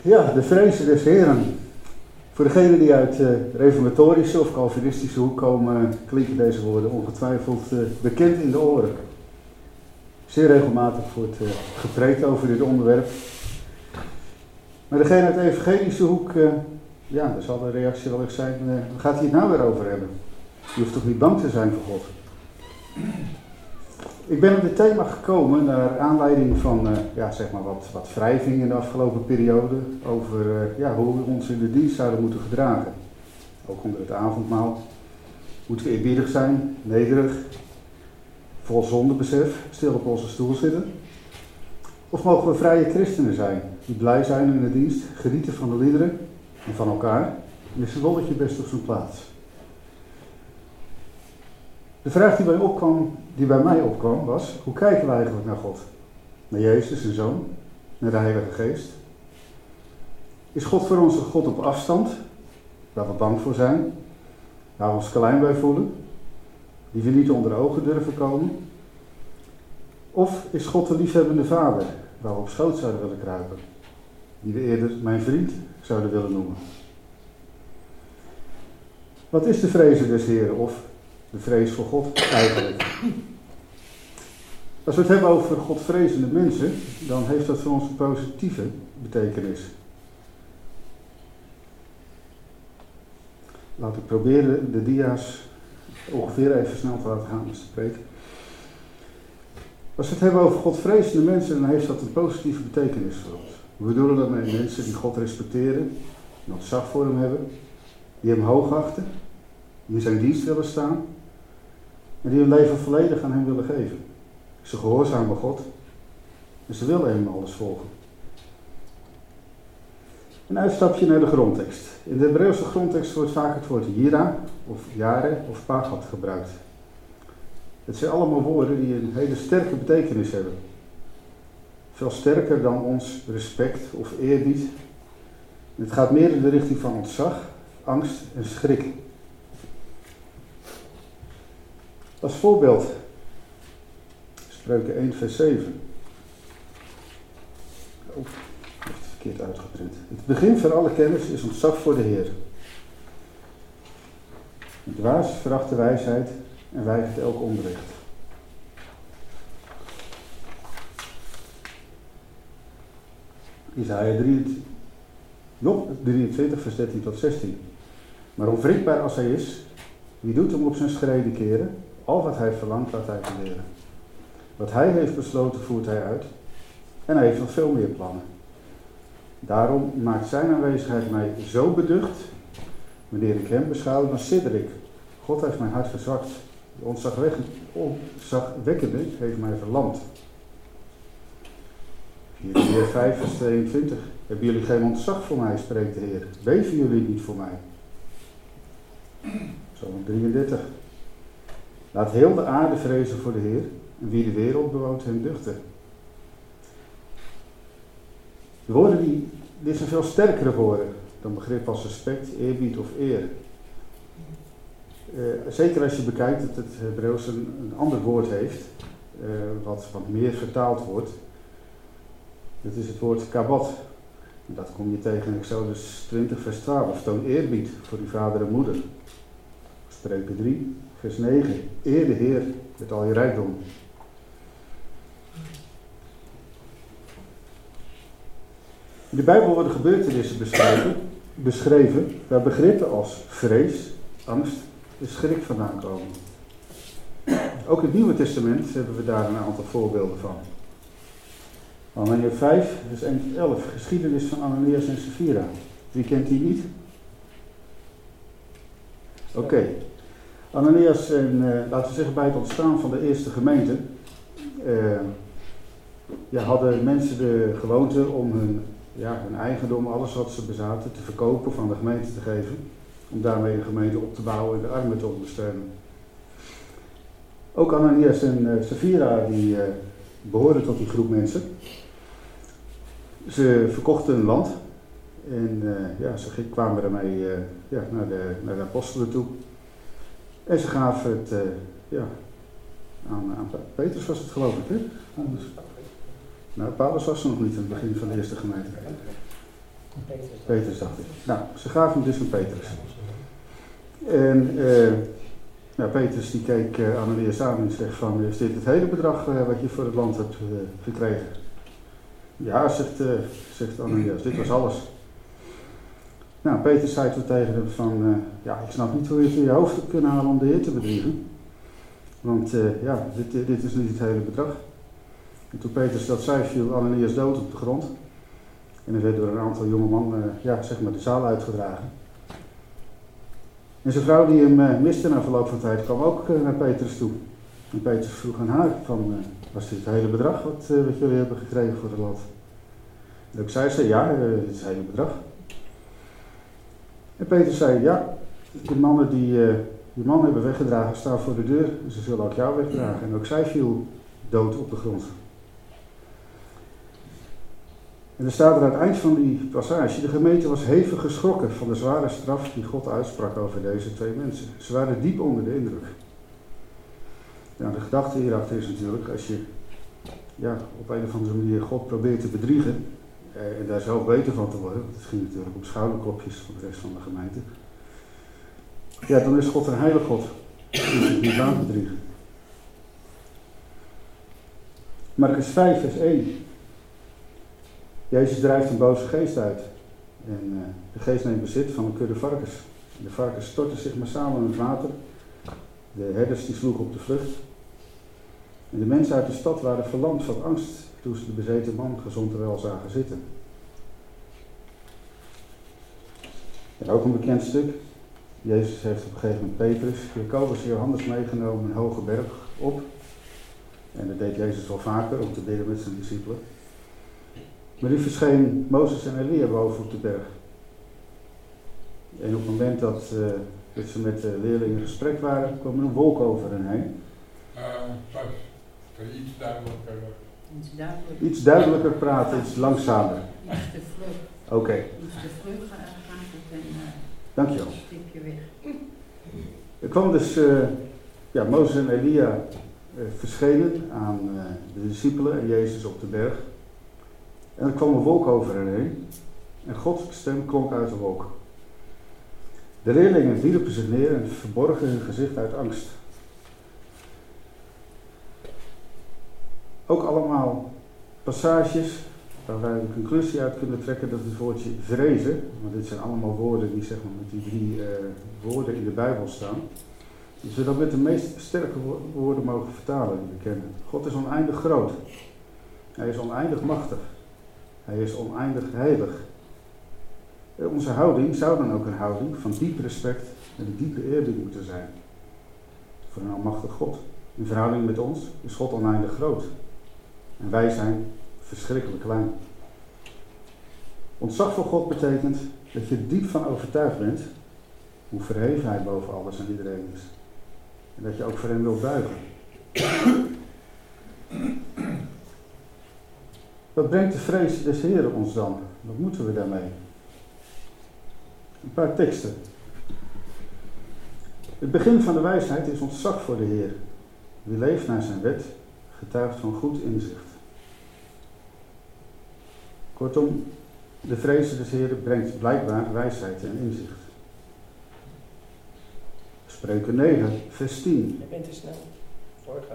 Ja, de vrezen des Heren. Voor degenen die uit reformatorische of Calvinistische hoek komen, klinken deze woorden ongetwijfeld bekend in de oren. Zeer regelmatig wordt gepreekt over dit onderwerp. Maar degene uit de evangelische hoek, daar zal de reactie wel eens zijn, waar gaat hij het nou weer over hebben? Je hoeft toch niet bang te zijn voor God? Ik ben op dit thema gekomen naar aanleiding van wat wrijving in de afgelopen periode over hoe we ons in de dienst zouden moeten gedragen. Ook onder het avondmaal. Moeten we eerbiedig zijn, nederig, vol zondebesef, stil op onze stoel zitten? Of mogen we vrije christenen zijn, die blij zijn in de dienst, genieten van de liederen en van elkaar? En is een rolletje best op zijn plaats? De vraag die bij mij opkwam was, hoe kijken we eigenlijk naar God? Naar Jezus, zijn Zoon? Naar de Heilige Geest? Is God voor ons een God op afstand, waar we bang voor zijn, waar we ons klein bij voelen, die we niet onder ogen durven komen? Of is God de liefhebbende Vader, waar we op schoot zouden willen kruipen, die we eerder mijn vriend zouden willen noemen? Wat is de vrezen des Heren of de vrees voor God eigenlijk? Als we het hebben over Godvrezende mensen, dan heeft dat voor ons een positieve betekenis. Laat ik proberen de dia's ongeveer even snel te laten gaan als te spreken. Als we het hebben over Godvrezende mensen, dan heeft dat een positieve betekenis voor ons. We bedoelen daarmee mensen die God respecteren, die ontzag voor hem hebben, die hem hoog achten, die in zijn dienst willen staan en die hun leven volledig aan hem willen geven. Ze gehoorzamen God en ze willen hem alles volgen. Een uitstapje naar de grondtekst. In de Hebreeuwse grondtekst wordt vaak het woord jira of jare of pagat gebruikt. Het zijn allemaal woorden die een hele sterke betekenis hebben. Veel sterker dan ons respect of eerbied. Het gaat meer in de richting van ontzag, angst en schrik. Als voorbeeld, Spreuken 1 vers 7. Oh, ik heb het verkeerd uitgeprint. Het begin van alle kennis is ontzag voor de Heer. Het dwaas veracht de wijsheid en weigert elk onderricht. Isaïa 23 vers 13 tot 16. Maar onwrikbaar als hij is, wie doet hem op zijn schreden keren? Al wat hij verlangt laat hij leren. Wat hij heeft besloten voert hij uit. En hij heeft nog veel meer plannen. Daarom maakt zijn aanwezigheid mij zo beducht. Wanneer ik hem beschouw, dan sidder ik. God heeft mijn hart verzwakt. De ontzagwekkende heeft mij verlamd. Jeremia 5 vers 22. Hebben jullie geen ontzag voor mij, spreekt de Heer. Beven jullie niet voor mij? Psalm 33. Laat heel de aarde vrezen voor de Heer, en wie de wereld bewoont hem duchten. De woorden dit zijn veel sterkere woorden dan begrip als respect, eerbied of eer. Zeker als je bekijkt dat het Hebreeuws een ander woord heeft, wat meer vertaald wordt. Dat is het woord kabat. En dat kom je tegen in Exodus 20 vers 12. Toon eerbied voor uw vader en moeder. Spreuken 3 vers 9. Eer de Heer met al je rijkdom. In de Bijbel worden gebeurtenissen beschreven waar begrippen als vrees, angst en schrik vandaan komen. Ook in het Nieuwe Testament hebben we daar een aantal voorbeelden van. Handelingen 5 vers 1 tot 11. Geschiedenis van Ananias en Sapphira. Wie kent die niet? Oké. Ananias en, laten we zeggen bij het ontstaan van de eerste gemeente, hadden mensen de gewoonte om hun eigendom, alles wat ze bezaten, te verkopen, van de gemeente te geven. Om daarmee de gemeente op te bouwen en de armen te ondersteunen. Ook Ananias en Sapphira die behoorden tot die groep mensen. Ze verkochten hun land en ze kwamen daarmee naar de apostelen toe. En ze gaven het aan Petrus was het geloof ik, hè? Nou, Paulus was er nog niet in het begin van de eerste gemeente. Petrus dacht ik. Nou, ze gaven hem dus aan Petrus. En Petrus die keek Ananias aan en zegt van, is dit het hele bedrag wat je voor het land hebt gekregen? Ja, zegt Ananias, dit was alles. Nou, Petrus zei toen tegen hem van, ik snap niet hoe je het in je hoofd hebt kunnen halen om de Heer te bedriegen. Want dit is niet het hele bedrag. En toen Petrus dat zei, viel Ananias dood op de grond. En er werd door een aantal jonge mannen de zaal uitgedragen. En zijn vrouw die hem miste na verloop van tijd kwam ook naar Petrus toe. En Petrus vroeg aan haar van, was dit het hele bedrag wat jullie hebben gekregen voor het land? En ook zei ze, ja, dit is het hele bedrag. En Petrus zei, ja, de mannen die je man hebben weggedragen staan voor de deur. En ze zullen ook jou wegdragen. En ook zij viel dood op de grond. En er staat er aan het eind van die passage, de gemeente was hevig geschrokken van de zware straf die God uitsprak over deze twee mensen. Ze waren diep onder de indruk. Nou, de gedachte hierachter is natuurlijk, als je op een of andere manier God probeert te bedriegen, en daar zelf beter van te worden, want het ging natuurlijk om schouderklopjes van de rest van de gemeente, dan is God een heilig God. Die zich niet laat bedriegen. Markus 5 vers 1. Jezus drijft een boze geest uit. En de geest neemt bezit van een kudde varkens. De varkens stortten zich massaal in het water. De herders die sloegen op de vlucht. En de mensen uit de stad waren verlamd van angst toen ze de bezeten man gezond en wel zagen zitten. En ook een bekend stuk. Jezus heeft op een gegeven moment Petrus, Jacobus en Johannes meegenomen een hoge berg op. En dat deed Jezus wel vaker om te bidden met zijn discipelen. Maar nu verscheen Mozes en Elia boven op de berg. En op het moment dat ze met de leerlingen in gesprek waren, kwam er een wolk over hen heen. Kan je iets duidelijker? Iets duidelijker praten, iets langzamer. Iets te vlug. Oké. Iets te vlug gaat het en dankjewel. een stipje weg. Er kwam dus, Mozes en Elia verschenen aan de discipelen en Jezus op de berg. En er kwam een wolk over hen heen. En Gods stem klonk uit de wolk. De leerlingen wierpen zich neer en verborgen hun gezicht uit angst. Ook allemaal passages waar wij de conclusie uit kunnen trekken dat het woordje vrezen, want dit zijn allemaal woorden die met die 3 woorden in de Bijbel staan, dus we dat met de meest sterke woorden mogen vertalen die we kennen. God is oneindig groot. Hij is oneindig machtig. Hij is oneindig heilig. Onze houding zou dan ook een houding van diep respect en een diepe eerbied moeten zijn. Voor een almachtig God. In verhouding met ons is God oneindig groot. En wij zijn verschrikkelijk klein. Ontzag voor God betekent dat je diep van overtuigd bent hoe verheven Hij boven alles en iedereen is. En dat je ook voor Hem wilt buigen. Wat brengt de vrees des Heeren ons dan? Wat moeten we daarmee? Een paar teksten. Het begin van de wijsheid is ontzag voor de Heer. Wie leeft naar zijn wet, getuigt van goed inzicht. Kortom, de vrees des Heeren brengt blijkbaar wijsheid en inzicht. Spreuken 9, vers 10. Je bent te snel. Voorgaan.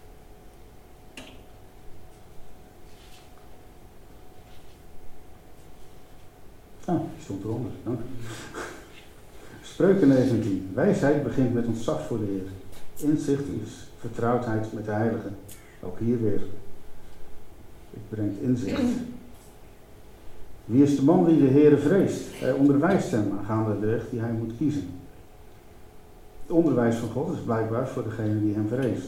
Die stond eronder, dank. Spreuken 19. Wijsheid begint met ontzag voor de Heer. Inzicht is vertrouwdheid met de Heilige. Ook hier weer. Het brengt inzicht. Wie is de man die de Heere vreest? Hij onderwijst hem aangaande de weg die hij moet kiezen. Het onderwijs van God is blijkbaar voor degene die hem vreest.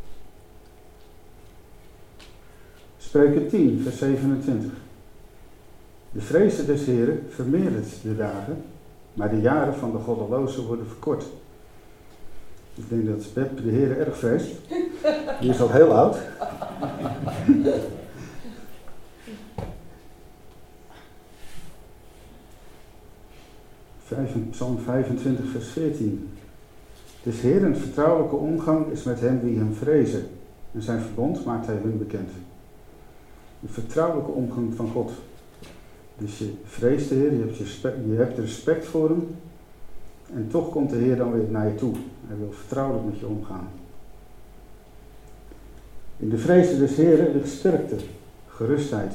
Spreuken 10, vers 27. De vrezen des Heeren vermeerdert de dagen, maar de jaren van de goddelozen worden verkort. Ik denk dat Pep de Heere erg vreest. Die is al heel oud. Psalm 25, vers 14. Des Heeren vertrouwelijke omgang is met hen die hem vrezen. En zijn verbond maakt hij hun bekend. De vertrouwelijke omgang van God. Dus je vreest de Heer, je hebt respect voor hem. En toch komt de Heer dan weer naar je toe. Hij wil vertrouwelijk met je omgaan. In de vrezen des Heeren ligt sterkte, gerustheid.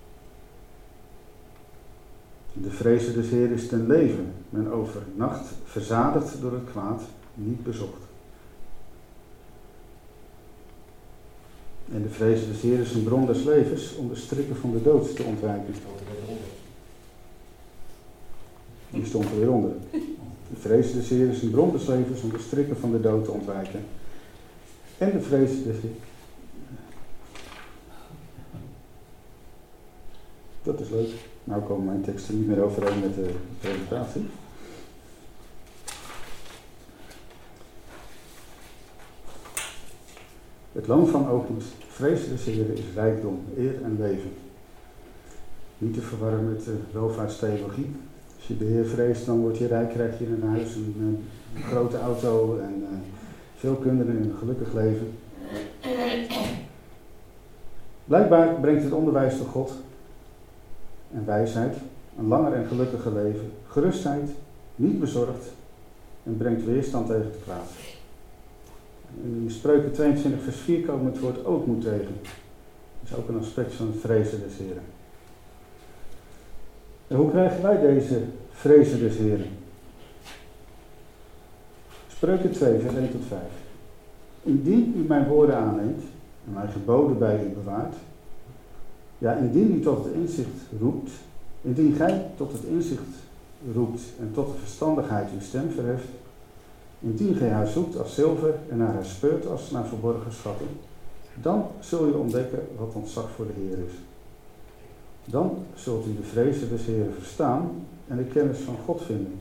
In de vrezen des Heeren is ten leven. Men overnacht verzadigd door het kwaad, niet bezocht. En de vrezen des Heeren is een bron des levens om de strikken van de dood te ontwijken. Die stond er weer onder. De vrezen des Heeren is een bron des levens om de strikken van de dood te ontwijken. En de vrezen des Heeren. Dat is leuk. Nou komen mijn teksten niet meer overeen met de presentatie. Het loon van oogmoed, vrezen des Heeren, is rijkdom, eer en leven. Niet te verwarren met de welvaartstheologie. Als je de Heer vreest, dan word je rijk, krijg je een huis, een grote auto en veel kinderen en een gelukkig leven. Blijkbaar brengt het onderwijs door God en wijsheid, een langer en gelukkiger leven, gerustheid, niet bezorgd en brengt weerstand tegen het kwaad. In Spreuken 22 vers 4 komen we het woord ootmoed tegen. Dat is ook een aspect van het vrezen des Heren. En hoe krijgen wij deze vrezen des Heren? Spreuken 2 vers 1 tot 5. Indien u mijn woorden aanneemt en mijn geboden bij u bewaart, ja, indien u tot het inzicht roept, indien gij tot het inzicht roept en tot de verstandigheid uw stem verheft, indien gij haar zoekt als zilver en naar haar speurt als naar verborgen schatten, dan zul je ontdekken wat ontzag voor de Heer is. Dan zult u de vrezen des Heeren verstaan en de kennis van God vinden.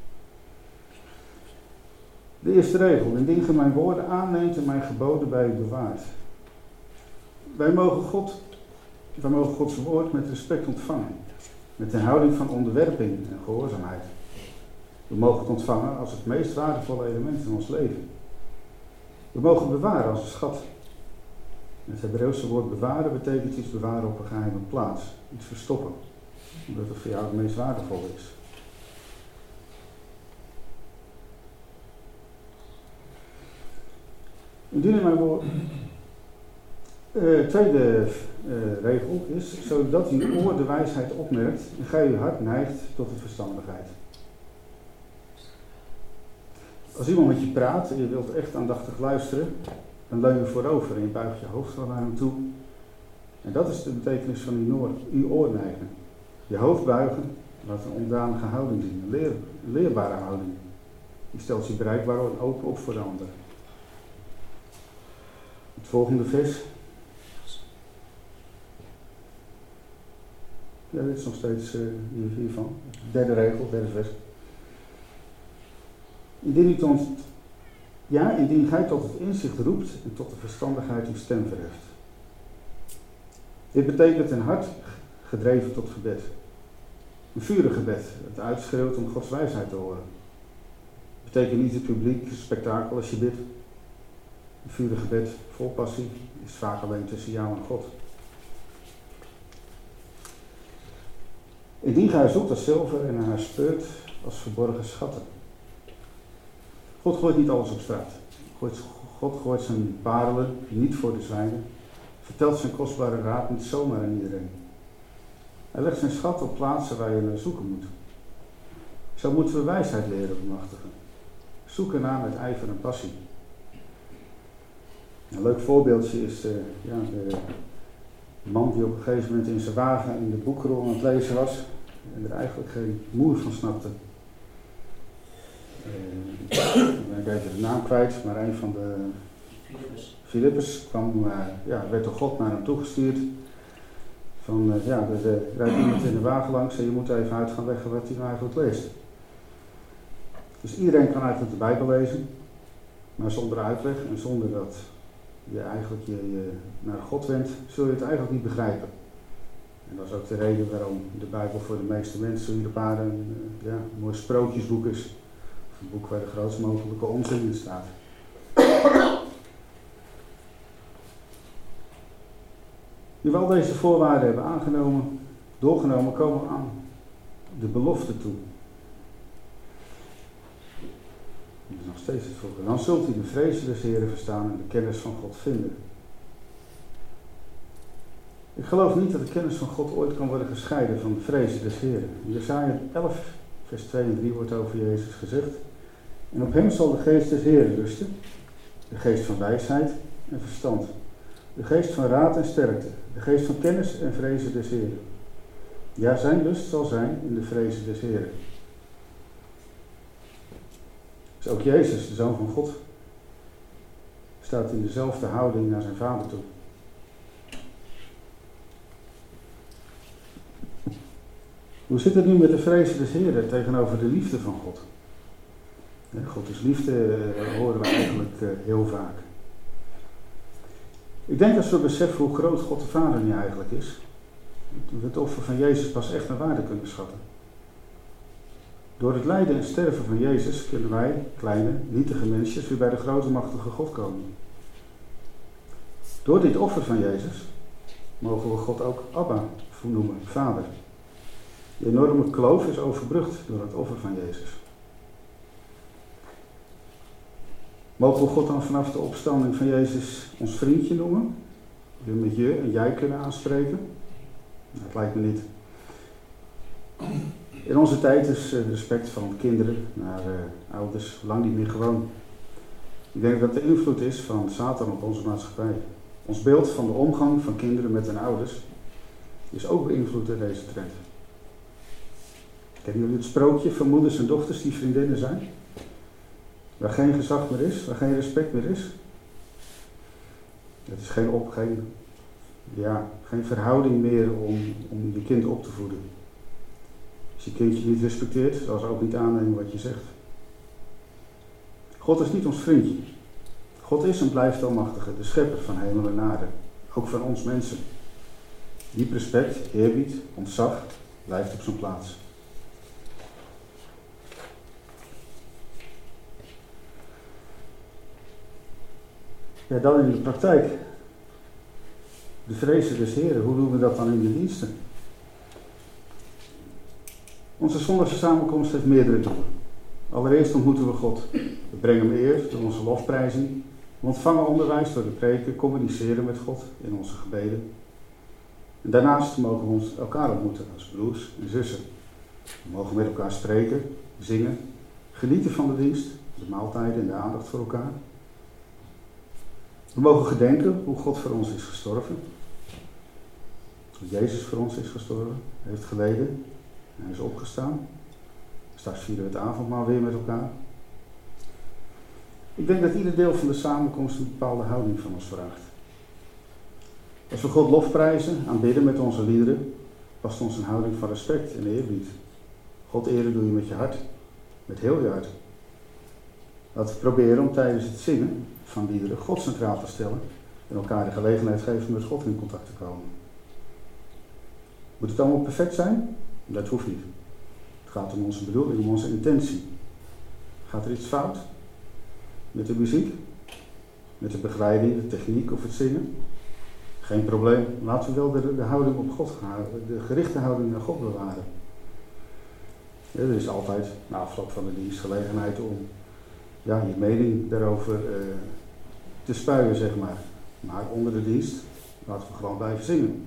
De eerste regel, indien gij mijn woorden aanneemt en mijn geboden bij u bewaart. Wij mogen Gods woord met respect ontvangen, met een houding van onderwerping en gehoorzaamheid. We mogen het ontvangen als het meest waardevolle element in ons leven. We mogen bewaren als een schat. Het Hebreeuwse woord bewaren betekent iets bewaren op een geheime plaats, iets verstoppen, omdat het voor jou het meest waardevol is. Indien in mijn woord. Tweede regel is, zodat uw oor de wijsheid opmerkt en gij uw hart neigt tot de verstandigheid. Als iemand met je praat en je wilt echt aandachtig luisteren, dan leun je voorover en je buigt je hoofd wel naar hem toe. En dat is de betekenis van uw oor neigen. Je hoofd buigen laat een onderdanige houding zien, een leerbare houding. Die stelt je bereikbaar en open op voor de ander. Het volgende vers. Ja, dit is nog steeds hiervan. Derde regel, derde vers. Indien gij tot het inzicht roept en tot de verstandigheid uw stem verheft. Dit betekent een hart gedreven tot gebed. Een vurig gebed, het uitschreeuwt om Gods wijsheid te horen. Het betekent niet het publiek spektakel als je bidt. Een vurig gebed vol passie is vaak alleen tussen jou en God. Indien gij zoekt als zilver en haar speurt als verborgen schatten. God gooit niet alles op straat. God gooit zijn parelen niet voor de zwijnen. Vertelt zijn kostbare raad niet zomaar aan iedereen. Hij legt zijn schat op plaatsen waar je naar zoeken moet. Zo moeten we wijsheid leren bemachtigen. Zoeken naar met ijver en passie. Een leuk voorbeeldje is de man die op een gegeven moment in zijn wagen in de boekrol aan het lezen was en er eigenlijk geen moer van snapte. Ik ben even de naam kwijt, maar een van de Filippus werd door God naar hem toegestuurd. Er rijdt iemand in de wagen langs en je moet even uit gaan leggen wat hij nou eigenlijk leest. Dus iedereen kan eigenlijk de Bijbel lezen, maar zonder uitleg en zonder dat je eigenlijk je naar God wendt, zul je het eigenlijk niet begrijpen. En dat is ook de reden waarom de Bijbel voor de meeste mensen hier op aarde een mooi sprookjesboek is. Of een boek waar de grootst mogelijke onzin in staat. Nu we al deze voorwaarden hebben aangenomen, Doorgenomen komen we aan de belofte toe. Dat is nog steeds het volgende. Dan zult u de vrezen des Heren verstaan en de kennis van God vinden. Ik geloof niet dat de kennis van God ooit kan worden gescheiden van de vrezen des Heren. In Jesaja 11, vers 2 en 3 wordt over Jezus gezegd. En op hem zal de geest des Heren rusten. De geest van wijsheid en verstand. De geest van raad en sterkte. De geest van kennis en vrezen des Heren. Ja, zijn lust zal zijn in de vrezen des Heren. Dus ook Jezus, de Zoon van God, staat in dezelfde houding naar zijn Vader toe. Hoe zit het nu met de vrezen des Heren tegenover de liefde van God? God is liefde, horen we eigenlijk heel vaak. Ik denk als we beseffen hoe groot God de Vader nu eigenlijk is, dat we het offer van Jezus pas echt naar waarde kunnen schatten. Door het lijden en sterven van Jezus kunnen wij, kleine, nietige mensjes, weer bij de grote machtige God komen. Door dit offer van Jezus mogen we God ook Abba noemen, Vader. De enorme kloof is overbrugd door het offer van Jezus. Mogen we God dan vanaf de opstanding van Jezus ons vriendje noemen? We met je en jij kunnen aanspreken? Nou, dat lijkt me niet. In onze tijd is respect van kinderen naar ouders lang niet meer gewoon. Ik denk dat de invloed is van Satan op onze maatschappij. Ons beeld van de omgang van kinderen met hun ouders is ook beïnvloed door deze trend. Kennen jullie het sprookje van moeders en dochters die vriendinnen zijn? Waar geen gezag meer is, waar geen respect meer is. Het is geen verhouding meer om je kind op te voeden. Als je kindje niet respecteert, zal ze ook niet aannemen wat je zegt. God is niet ons vriendje. God is en blijft almachtige, de schepper van hemel en aarde. Ook van ons mensen. Diep respect, eerbied, ontzag blijft op zijn plaats. Ja, dan in de praktijk. De vrezen des Heren, hoe doen we dat dan in de diensten? Onze zondagse samenkomst heeft meerdere doelen. Allereerst ontmoeten we God. We brengen hem eer door onze lofprijzing. We ontvangen onderwijs door de preken, communiceren met God in onze gebeden. En daarnaast mogen we ons elkaar ontmoeten als broers en zussen. We mogen met elkaar spreken, zingen, genieten van de dienst, de maaltijden en de aandacht voor elkaar. We mogen gedenken hoe God voor ons is gestorven. Hoe Jezus voor ons is gestorven, heeft geleden en hij is opgestaan. Straks vieren we het avondmaal weer met elkaar. Ik denk dat ieder deel van de samenkomst een bepaalde houding van ons vraagt. Als we God lofprijzen, aanbidden met onze liederen, past ons een houding van respect en eerbied. God eren doe je met je hart, met heel je hart. Laten we proberen om tijdens het zingen van liederen God centraal te stellen en elkaar de gelegenheid geven met God in contact te komen. Moet het allemaal perfect zijn? Dat hoeft niet. Het gaat om onze bedoeling, om onze intentie. Gaat er iets fout? Met de muziek? Met de begeleiding, de techniek of het zingen? Geen probleem. Laten we wel de houding op God gaan, de gerichte houding naar God bewaren. Ja, er is altijd na afloop van de dienst gelegenheid om je mening daarover te spuien, zeg maar. Maar onder de dienst laten we gewoon blijven zingen.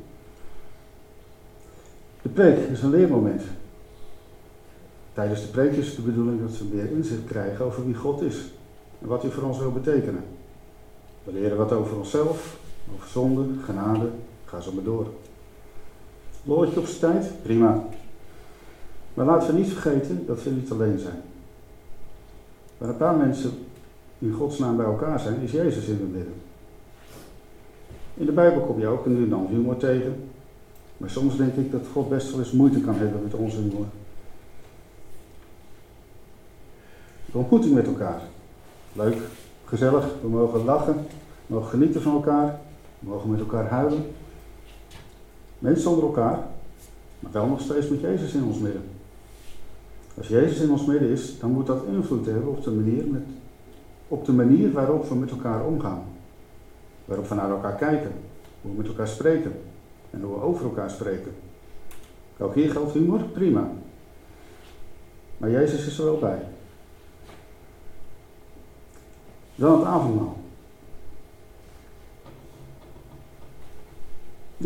De preek is een leermoment. Tijdens de preek is het de bedoeling dat ze meer inzicht krijgen over wie God is en wat hij voor ons wil betekenen. We leren wat over onszelf, over zonde, genade, ga zo maar door. Lolletje op zijn tijd? Prima. Maar laten we niet vergeten dat we niet alleen zijn. Waar een paar mensen in Gods naam bij elkaar zijn, is Jezus in het midden. In de Bijbel kom je ook nu en dan humor tegen. Maar soms denk ik dat God best wel eens moeite kan hebben met onze humor. De ontmoeting met elkaar. Leuk, gezellig, we mogen lachen, we mogen genieten van elkaar, we mogen met elkaar huilen. Mensen onder elkaar, maar wel nog steeds met Jezus in ons midden. Als Jezus in ons midden is, dan moet dat invloed hebben op de manier waarop we met elkaar omgaan. Waarop we naar elkaar kijken, hoe we met elkaar spreken en hoe we over elkaar spreken. Ook hier geldt humor, prima. Maar Jezus is er wel bij. Dan het avondmaal. Ja.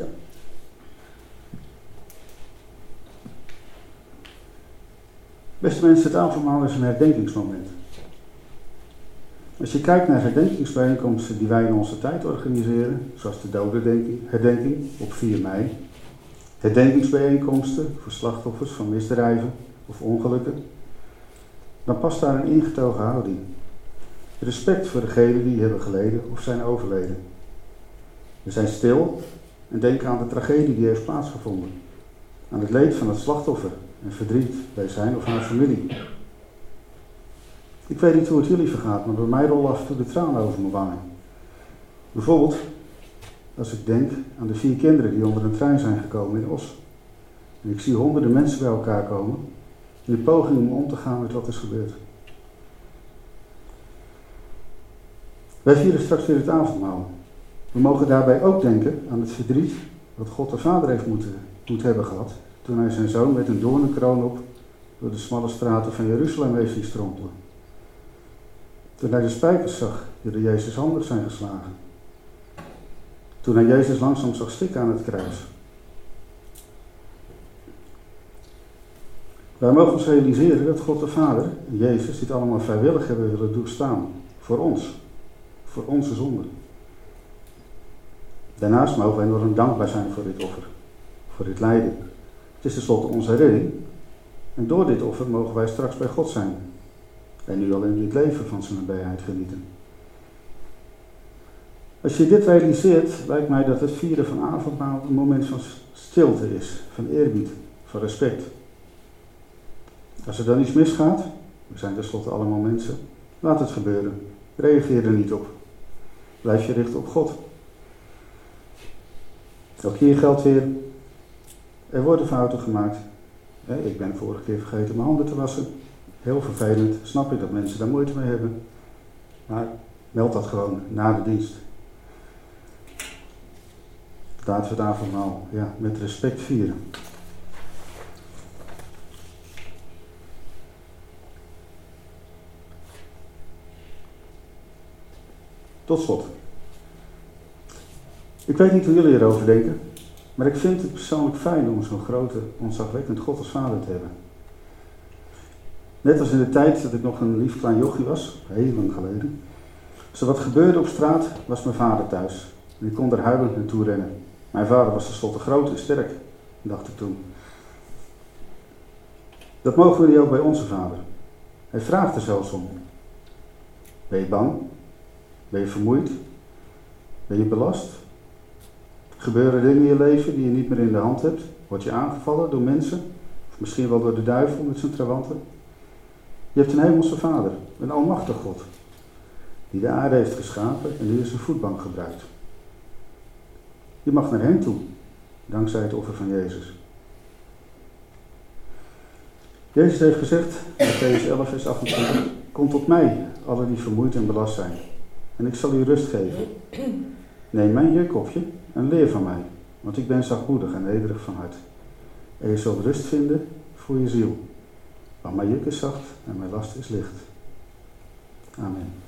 Beste mensen, het avondmaal is een herdenkingsmoment. Als je kijkt naar herdenkingsbijeenkomsten die wij in onze tijd organiseren, zoals de dodenherdenking op 4 mei, herdenkingsbijeenkomsten voor slachtoffers van misdrijven of ongelukken, dan past daar een ingetogen houding. Respect voor degenen die hebben geleden of zijn overleden. We zijn stil en denken aan de tragedie die heeft plaatsgevonden, aan het leed van het slachtoffer en verdriet bij zijn of haar familie. Ik weet niet hoe het jullie vergaat, maar bij mij rollen af en toe de tranen over mijn wangen. Bijvoorbeeld als ik denk aan de 4 kinderen die onder een trein zijn gekomen in Os. En ik zie honderden mensen bij elkaar komen in de poging om om te gaan met wat is gebeurd. Wij vieren straks weer het avondmaal. We mogen daarbij ook denken aan het verdriet wat God de Vader heeft moet hebben gehad toen hij zijn zoon met een doornenkroon op door de smalle straten van Jeruzalem heeft zien strompelen. Toen hij de spijkers zag die door Jezus handen zijn geslagen. Toen hij Jezus langzaam zag stikken aan het kruis. Wij mogen ons realiseren dat God de Vader en Jezus dit allemaal vrijwillig hebben willen doorstaan. Voor ons. Voor onze zonde. Daarnaast mogen wij enorm dankbaar zijn voor dit offer. Voor dit lijden. Het is tenslotte onze redding. En door dit offer mogen wij straks bij God zijn. En nu al in dit leven van zijn nabijheid genieten. Als je dit realiseert, lijkt mij dat het vieren van avondmaal een moment van stilte is. Van eerbied. Van respect. Als er dan iets misgaat, we zijn tenslotte allemaal mensen, laat het gebeuren. Reageer er niet op. Blijf je richten op God. Ook hier geldt weer, er worden fouten gemaakt. Ik ben vorige keer vergeten mijn handen te wassen. Heel vervelend, snap ik dat mensen daar moeite mee hebben. Maar meld dat gewoon na de dienst. Laten we het avondmaal met respect vieren. Tot slot. Ik weet niet hoe jullie erover denken, maar ik vind het persoonlijk fijn om zo'n grote, ontzagwekkend God als Vader te hebben. Net als in de tijd dat ik nog een lief klein jochie was, heel lang geleden. Als er wat gebeurde op straat, was mijn vader thuis. En ik kon er huilend naartoe rennen. Mijn vader was tenslotte groot en sterk, dacht ik toen. Dat mogen we niet ook bij onze vader. Hij vraagt er zelfs om. Ben je bang? Ben je vermoeid? Ben je belast? Gebeuren dingen in je leven die je niet meer in de hand hebt? Word je aangevallen door mensen? Of misschien wel door de duivel met zijn trawanten? Je hebt een hemelse Vader, een almachtig God, die de aarde heeft geschapen en die zijn voetbank gebruikt. Je mag naar hem toe, dankzij het offer van Jezus. Jezus heeft gezegd, Mattheüs 11 vers 28, kom tot mij, allen die vermoeid en belast zijn, en ik zal u rust geven. Neem mijn juk op je en leer van mij, want ik ben zachtmoedig en nederig van hart. En je zult rust vinden voor je ziel. Want mijn juk is zacht en mijn last is licht. Amen.